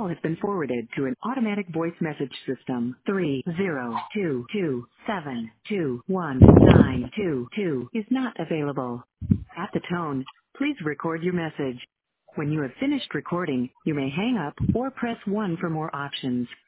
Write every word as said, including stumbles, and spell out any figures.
call has been forwarded to an automatic voice message system. Three zero two two seven two one nine two two is not available. At the tone, please record your message. When you have finished recording, you may hang up or press one for more options.